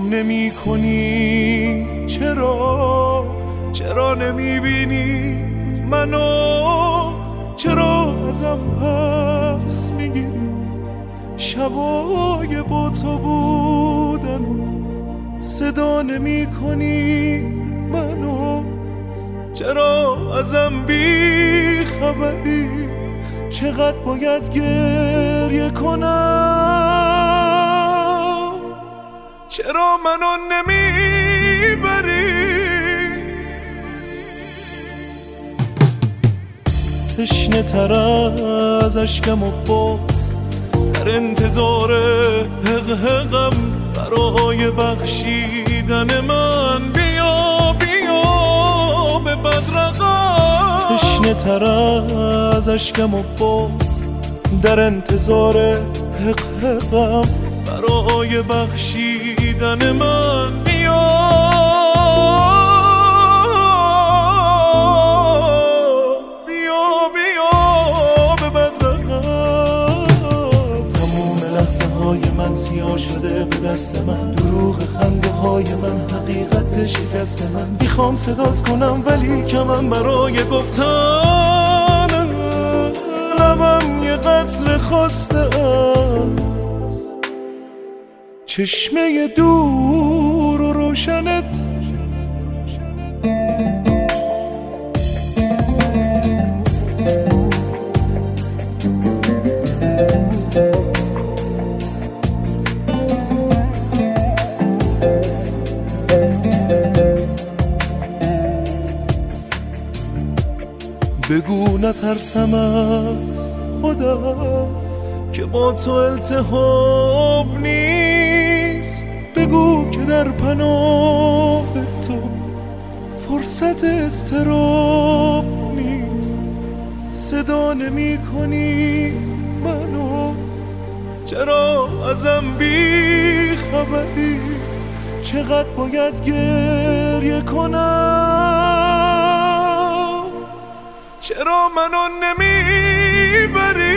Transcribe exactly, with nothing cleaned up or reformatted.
نگام نمی کنی؟ چرا چرا نمی بینی منو؟ چرا ازم پس میگیری شبای با تو بودن؟ صدا نمی کنی منو؟ چرا ازم بی خبری؟ چقدر باید گریه کنم؟ چرا منو نمیبری؟ تشنه تر از اشکم و باز در انتظار حق حقم برای بخشیدن من. بیا بیا به بدرقم. تشنه تر از اشکم و باز در انتظار حق حقم برای بخشیدن من. بیا من سیاه شده به دست من، دروغ خنده های من حقیقت شکست من. میخوام صدات کنم ولی کمم برای گفتن. لبم یه قطره خواسته است چشمه دور و روشنت. بگو نترسم از خودم که با تو التهاب نیست. بگو که در پناه تو فرصت اضطراب نیست. صدا نمی کنی منو؟ چرا ازم بی خبری؟ چقدر باید گریه کنم؟ چرا منو نمیبری؟